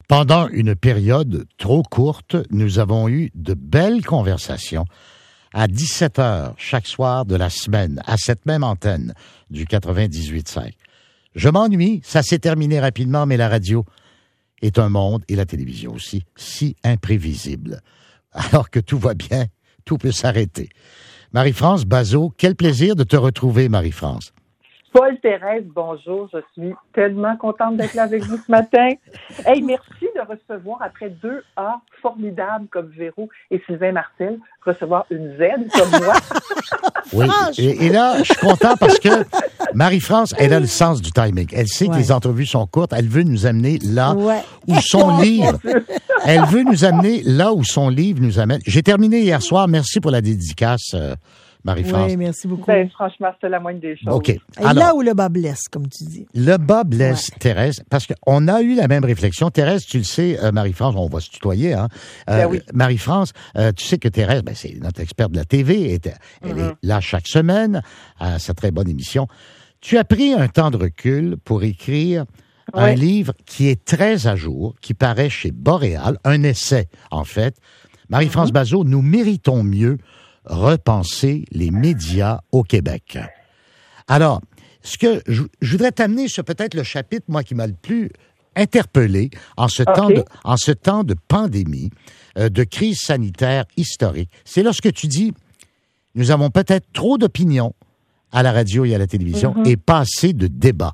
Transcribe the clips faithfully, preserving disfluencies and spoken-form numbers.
Pendant une période trop courte, nous avons eu de belles conversations à dix-sept heures chaque soir de la semaine, à cette même antenne du quatre-vingt-dix-huit cinq. Je m'ennuie, ça s'est terminé rapidement, mais la radio est un monde, et la télévision aussi, si imprévisible. Alors que tout va bien, tout peut s'arrêter. Marie-France Bazot, quel plaisir de te retrouver, Marie-France. Paul Thérèse, bonjour. Je suis tellement contente d'être là avec vous ce matin. Hey, merci de recevoir, après deux A formidables comme Véro et Sylvain Martel, recevoir une Z comme moi. Oui, et, et là, je suis content parce que Marie-France, elle a le sens du timing. Elle sait ouais. que les entrevues sont courtes. Elle veut nous amener là ouais. où son livre... Elle veut nous amener là où son livre nous amène. J'ai terminé hier soir. Merci pour la dédicace, euh, Marie-France. Oui, merci beaucoup. Ben, franchement, c'est la moindre des choses. OK. Et Alors, là où le bas blesse, comme tu dis. Le bas blesse, ouais. Thérèse, parce qu'on a eu la même réflexion. Thérèse, tu le sais, euh, Marie-France, on va se tutoyer, hein. Euh, ben oui. Marie-France, euh, tu sais que Thérèse, ben, c'est notre experte de la T V. Elle, elle mm-hmm. est là chaque semaine à sa très bonne émission. Tu as pris un temps de recul pour écrire oui. un livre qui est très à jour, qui paraît chez Boréal, un essai, en fait. Marie-France mm-hmm. Bazot, nous méritons mieux repenser les médias au Québec. Alors, ce que je, je voudrais t'amener sur peut-être le chapitre, moi, qui m'a le plus interpellé en ce, okay. temps, de, en ce temps de pandémie, euh, de crise sanitaire historique. C'est lorsque tu dis, nous avons peut-être trop d'opinions à la radio et à la télévision mm-hmm. et pas assez de débats.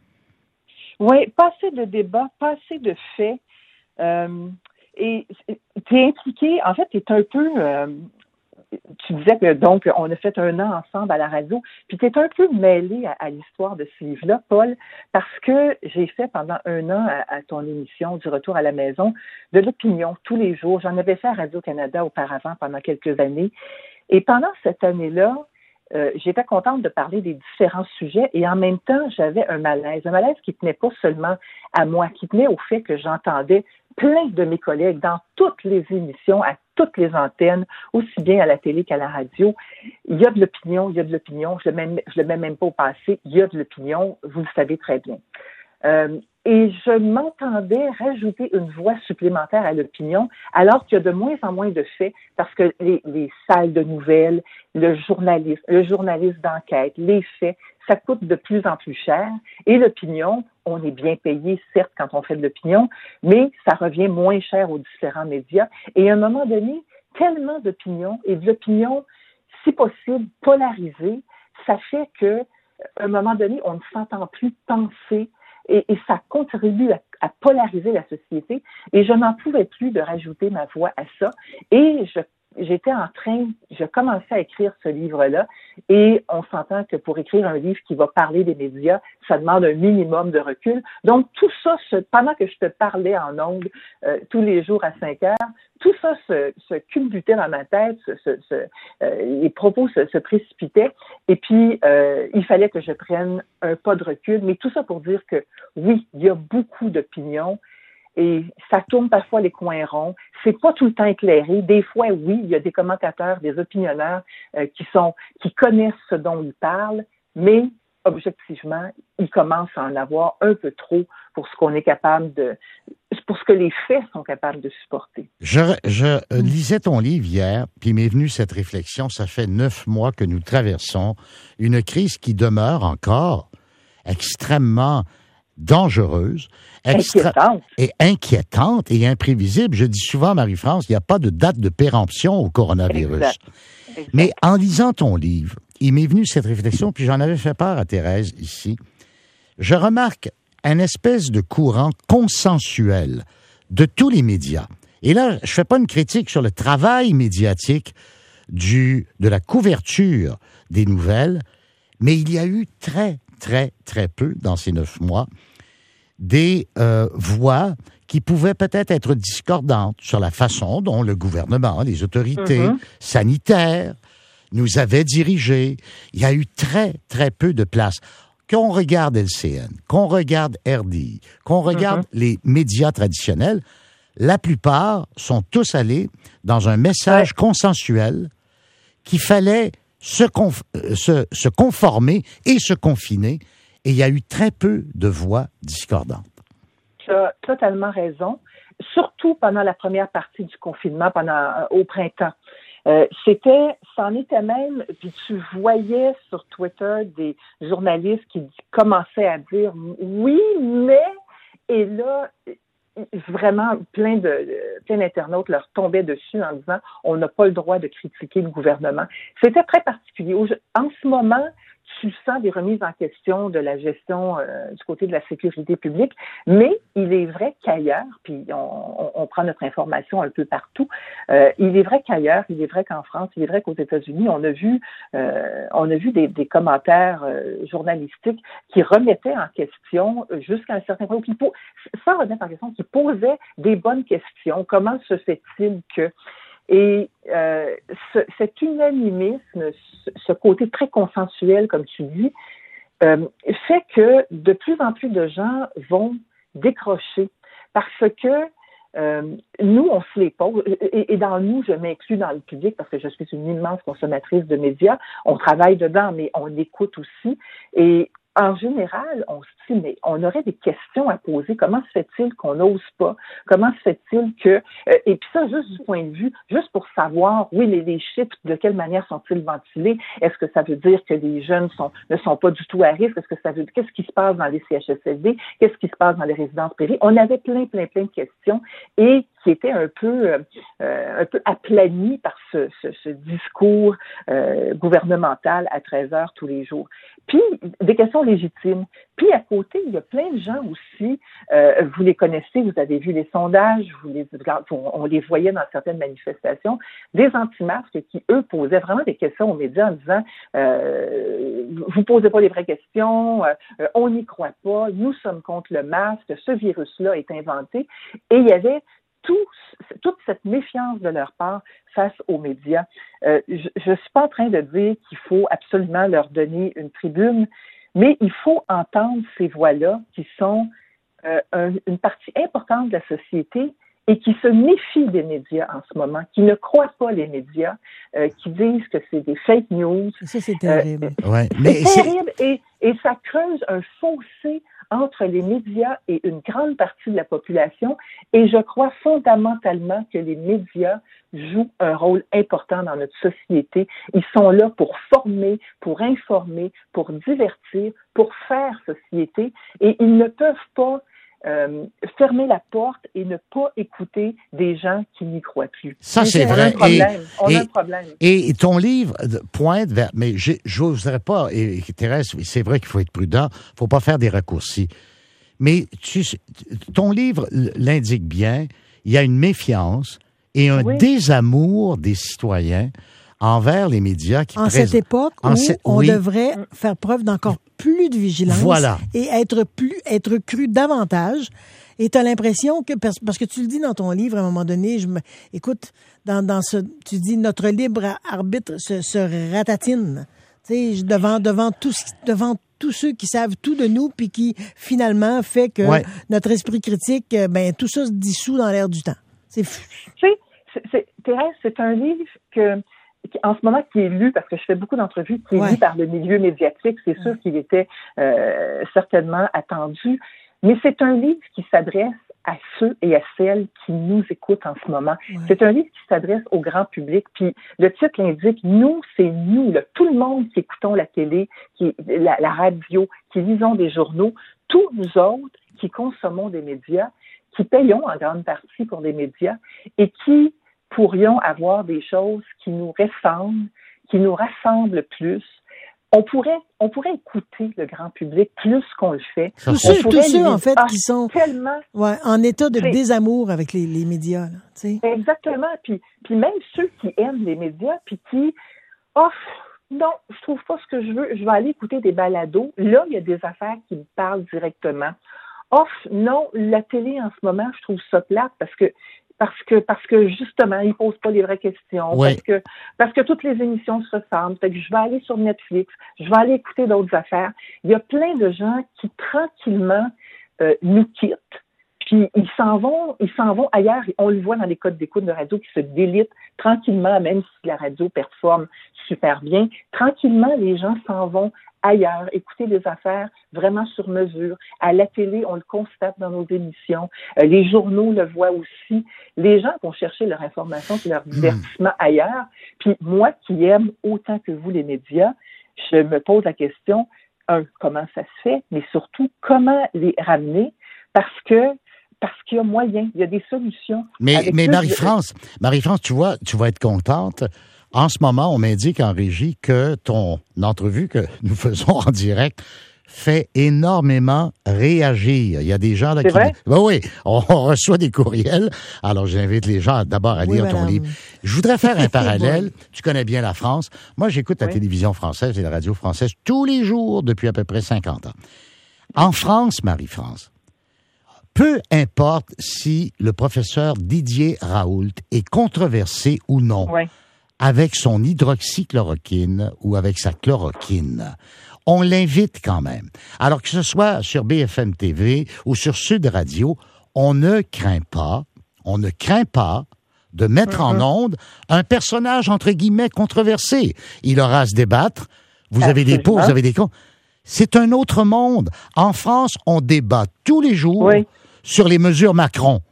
Oui, pas assez de débats, pas assez de faits. Euh, et tu es impliqué, en fait, tu es un peu... Euh, tu disais que, donc, on a fait un an ensemble à la radio, puis tu es un peu mêlé à, à l'histoire de ce livre-là, Paul, parce que j'ai fait pendant un an à, à ton émission du Retour à la maison de l'opinion tous les jours. J'en avais fait à Radio-Canada auparavant pendant quelques années. Et pendant cette année-là, euh, j'étais contente de parler des différents sujets et en même temps, j'avais un malaise. Un malaise qui tenait pas seulement à moi, qui tenait au fait que j'entendais plein de mes collègues dans toutes les émissions, à toutes les antennes, aussi bien à la télé qu'à la radio. Il y a de l'opinion, il y a de l'opinion. Je ne le mets, je le mets même pas au passé. Il y a de l'opinion, vous le savez très bien. Euh, et je m'entendais rajouter une voix supplémentaire à l'opinion, alors qu'il y a de moins en moins de faits, parce que les, les salles de nouvelles, le journalisme, le journaliste d'enquête, les faits, ça coûte de plus en plus cher. Et l'opinion, on est bien payé, certes, quand on fait de l'opinion, mais ça revient moins cher aux différents médias. Et à un moment donné, tellement d'opinions, et de l'opinion, si possible, polarisée, ça fait que, à un moment donné, on ne s'entend plus penser. Et, et ça contribue à, à polariser la société. Et je n'en pouvais plus de rajouter ma voix à ça. Et je, j'étais en train, je commençais à écrire ce livre-là. Et on s'entend que pour écrire un livre qui va parler des médias, ça demande un minimum de recul. Donc, tout ça, ce, pendant que je te parlais en ondes euh, tous les jours à cinq heures, tout ça se, se culbutait dans ma tête, se, se, se, euh, les propos se, se précipitaient. Et puis, euh, il fallait que je prenne un pas de recul. Mais tout ça pour dire que, oui, il y a beaucoup d'opinions et ça tourne parfois les coins ronds. C'est pas tout le temps éclairé. Des fois, oui, il y a des commentateurs, des opinionneurs euh, qui sont, qui connaissent ce dont ils parlent, mais objectivement, ils commencent à en avoir un peu trop pour ce qu'on est capable de, pour ce que les faits sont capables de supporter. Je, je euh, lisais ton livre hier, puis m'est venue cette réflexion. Ça fait neuf mois que nous traversons une crise qui demeure encore extrêmement dangereuse, extra- inquiétante. et inquiétante et imprévisible. Je dis souvent, Marie-France, il n'y a pas de date de péremption au coronavirus. Exact. Exact. Mais en lisant ton livre, il m'est venu cette réflexion, puis j'en avais fait part à Thérèse ici. Je remarque un espèce de courant consensuel de tous les médias. Et là, je fais pas une critique sur le travail médiatique du, de la couverture des nouvelles, mais il y a eu très, très, très peu, dans ces neuf mois, des euh, voix qui pouvaient peut-être être discordantes sur la façon dont le gouvernement, les autorités mm-hmm. sanitaires nous avaient dirigés. Il y a eu très, très peu de place. Qu'on regarde L C N, qu'on regarde R D I, qu'on regarde mm-hmm. les médias traditionnels, la plupart sont tous allés dans un message ouais. consensuel qu'il fallait se, conf- se, se conformer et se confiner. Et il y a eu très peu de voix discordantes. tu as totalement raison, surtout pendant la première partie du confinement, pendant euh, au printemps. Euh, c'était, c'en était même, puis tu voyais sur Twitter des journalistes qui commençaient à dire oui, mais, et là, vraiment plein de plein d'internautes leur tombaient dessus en disant on n'a pas le droit de critiquer le gouvernement. C'était très particulier. En ce moment, tu sens des remises en question de la gestion euh, du côté de la sécurité publique, mais il est vrai qu'ailleurs, puis on, on, on prend notre information un peu partout, euh, il est vrai qu'ailleurs, il est vrai qu'en France, il est vrai qu'aux États-Unis, on a vu euh, on a vu des, des commentaires euh, journalistiques qui remettaient en question jusqu'à un certain point, qui, sans remettre en question, qui posaient des bonnes questions. Comment se fait-il que... Et euh, ce, cet unanimisme, ce, ce côté très consensuel, comme tu dis, euh, fait que de plus en plus de gens vont décrocher parce que euh, nous, on se les pose, et, et dans nous, je m'inclus dans le public parce que je suis une immense consommatrice de médias, on travaille dedans, mais on écoute aussi, et en général, on se dit, mais on aurait des questions à poser. Comment se fait-il qu'on n'ose pas? Comment se fait-il que... Euh, et puis ça, juste du point de vue, juste pour savoir, oui, les, les chiffres, de quelle manière sont-ils ventilés? Est-ce que ça veut dire que les jeunes sont, ne sont pas du tout à risque? Est-ce que ça veut dire... Qu'est-ce qui se passe dans les C H S L D? Qu'est-ce qui se passe dans les résidences privées? On avait plein, plein, plein de questions et qui étaient un peu, euh, un peu aplanies par ce, ce, ce discours euh, gouvernemental à treize heures tous les jours. Puis, des questions légitimes. Puis, à côté, il y a plein de gens aussi, euh, vous les connaissez, vous avez vu les sondages, vous les, on les voyait dans certaines manifestations, des anti-masques qui, eux, posaient vraiment des questions aux médias en disant euh, vous posez pas les vraies questions, euh, on n'y croit pas, nous sommes contre le masque, ce virus-là est inventé. Et il y avait Tout, toute cette méfiance de leur part face aux médias. Euh, je ne suis pas en train de dire qu'il faut absolument leur donner une tribune, mais il faut entendre ces voix-là qui sont euh, un, une partie importante de la société et qui se méfient des médias en ce moment, qui ne croient pas les médias, euh, qui disent que c'est des fake news. Ça, c'est terrible. Euh, ouais, mais c'est terrible et, et ça creuse un fossé entre les médias et une grande partie de la population, et je crois fondamentalement que les médias jouent un rôle important dans notre société. Ils sont là pour former, pour informer, pour divertir, pour faire société, et ils ne peuvent pas Euh, fermer la porte et ne pas écouter des gens qui n'y croient plus. Ça, c'est on vrai. A un problème. Et, on et, a un problème. Et ton livre pointe vers... Mais je n'oserais pas... Et Thérèse, c'est vrai qu'il faut être prudent. Il ne faut pas faire des raccourcis. Mais tu, ton livre l'indique bien. Il y a une méfiance et un oui. désamour des citoyens envers les médias qui en présent... cette époque en où cette... on oui. devrait faire preuve d'encore plus de vigilance voilà. et être plus être cru davantage. Et tu as l'impression que, parce que tu le dis dans ton livre à un moment donné, je me, écoute, dans, dans ce, tu dis notre libre arbitre se, se ratatine, tu sais, devant, devant, tous, devant tous ceux qui savent tout de nous puis qui finalement fait que ouais. notre esprit critique, ben tout ça se dissout dans l'air du temps. C'est fou. Tu sais, c'est, c'est, Thérèse, c'est un livre que en ce moment, qui est lu, parce que je fais beaucoup d'entrevues, qui est ouais. lu par le milieu médiatique, c'est sûr qu'il était euh, certainement attendu, mais c'est un livre qui s'adresse à ceux et à celles qui nous écoutent en ce moment. Ouais. C'est un livre qui s'adresse au grand public, puis le titre l'indique, nous, c'est nous, là, tout le monde qui écoutons la télé, qui, la, la radio, qui lisons des journaux, tous nous autres qui consommons des médias, qui payons en grande partie pour des médias et qui pourrions avoir des choses qui nous ressemblent, qui nous rassemblent plus. On pourrait, on pourrait écouter le grand public plus qu'on le fait. Tous ceux, tous ceux en fait, ah, qui sont tellement, ouais, en état de désamour avec les, les médias. Là, t'sais. Exactement. Puis, puis même ceux qui aiment les médias, puis qui, oh, non, je trouve pas ce que je veux, je vais aller écouter des balados. Là, il y a des affaires qui me parlent directement. Oh, non, la télé en ce moment, je trouve ça plate parce que Parce que, parce que justement, ils posent pas les vraies questions. Oui. Parce que, parce que toutes les émissions se ressemblent. Fait que je vais aller sur Netflix. Je vais aller écouter d'autres affaires. Il y a plein de gens qui, tranquillement, euh, nous quittent. Puis, ils s'en vont, ils s'en vont ailleurs. On le voit dans les codes d'écoute de radio qui se délitent tranquillement, même si la radio performe super bien. Tranquillement, les gens s'en vont ailleurs, écouter des affaires vraiment sur mesure. À la télé, on le constate dans nos émissions. Euh, les journaux le voient aussi. Les gens vont chercher leur information et leur divertissement mmh. ailleurs. Puis moi qui aime autant que vous les médias, je me pose la question, un, comment ça se fait, mais surtout, comment les ramener? Parce que Parce qu'il y a moyen, il y a des solutions. Mais, mais Marie-France, de... Marie-France, tu vois, tu vas être contente. En ce moment, on m'indique en régie que ton entrevue que nous faisons en direct fait énormément réagir. Il y a des gens là C'est qui... vrai? Ben oui, on, on reçoit des courriels. Alors, j'invite les gens d'abord à lire oui, ton livre. Je voudrais faire un parallèle. Tu connais bien la France. Moi, j'écoute la oui. télévision française et la radio française tous les jours depuis à peu près cinquante ans. En France, Marie-France, peu importe si le professeur Didier Raoult est controversé ou non oui. avec son hydroxychloroquine ou avec sa chloroquine, on l'invite quand même. Alors que ce soit sur B F M T V ou sur Sud Radio, on ne craint pas, on ne craint pas de mettre mm-hmm. en onde un personnage entre guillemets controversé. Il aura à se débattre. Vous Absolument. Avez des pour, vous avez des contre. C'est un autre monde. En France, on débat tous les jours oui. sur les mesures Macron.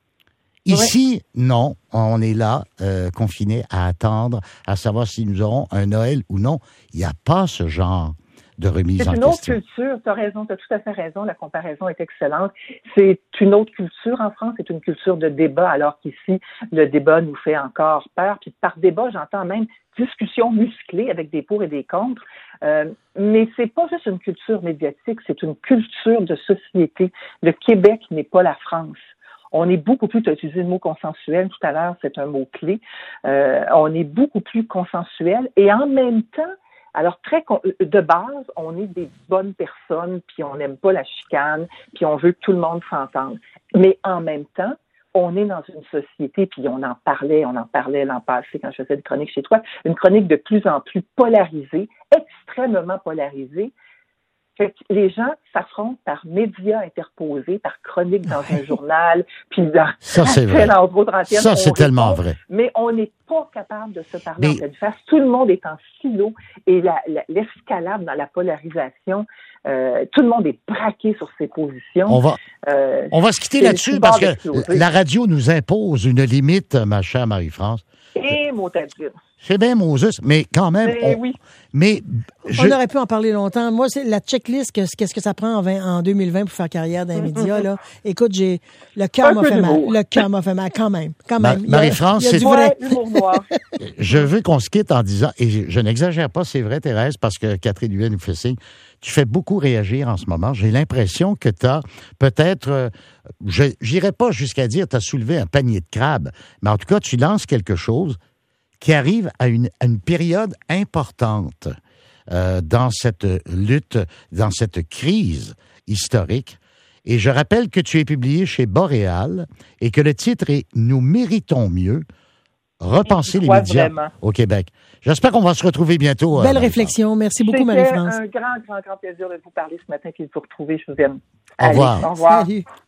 Ici, oui. non, on est là, euh, confinés à attendre, à savoir si nous aurons un Noël ou non. Il n'y a pas ce genre de remise en question. C'est une autre culture, tu as raison, tu as tout à fait raison, la comparaison est excellente. C'est une autre culture en France, c'est une culture de débat, alors qu'ici, le débat nous fait encore peur. Puis par débat, j'entends même discussion musclée avec des pour et des contre. Euh, mais c'est pas juste une culture médiatique, c'est une culture de société. Le Québec n'est pas la France. On est beaucoup plus, tu as utilisé le mot consensuel tout à l'heure, c'est un mot-clé. Euh, on est beaucoup plus consensuel et en même temps, alors très de base, on est des bonnes personnes, puis on n'aime pas la chicane, puis on veut que tout le monde s'entende. Mais en même temps, on est dans une société, puis on en parlait, on en parlait l'an passé quand je faisais des chroniques chez toi, une chronique de plus en plus polarisée, extrêmement polarisée. Fait que les gens s'affrontent par médias interposés, par chroniques dans un journal, puis dans ça, c'est vrai. Entre autres antennes, ça, c'est tellement répond, vrai. Mais on n'est pas capable de se parler mais... en pleine face. Tout le monde est en silo et la, la, l'escalade dans la polarisation, euh, tout le monde est braqué sur ses positions. On va, euh, on va se quitter là-dessus parce que la radio nous impose une limite, ma chère Marie-France. Et mot à dire. C'est bien Moses, mais quand même. Mais on, oui. Mais je... On aurait pu en parler longtemps. Moi, c'est la checklist, qu'est-ce que ça prend en, vingt, en deux mille vingt pour faire carrière dans les médias, là. Écoute, j'ai, le cœur m'a fait mal. Le cœur m'a fait mal, quand même. Quand même. Ma, Marie-France, c'est vrai. Je veux qu'on se quitte en disant, et je, je n'exagère pas, c'est vrai, Thérèse, parce que Catherine Huet nous fait signe, tu fais beaucoup réagir en ce moment. J'ai l'impression que tu as peut-être, euh, je n'irai pas jusqu'à dire tu as soulevé un panier de crabes, mais en tout cas, tu lances quelque chose qui arrive à une, à une période importante euh, dans cette lutte, dans cette crise historique. Et je rappelle que tu es publié chez Boréal et que le titre est « Nous méritons mieux, repenser les médias vraiment. Au Québec ». J'espère qu'on va se retrouver bientôt. Belle euh, réflexion. Merci beaucoup, C'était Marie-France. C'était un grand, grand, grand plaisir de vous parler ce matin et de vous retrouver. Je vous aime. Au revoir. Allez, au revoir. Salut.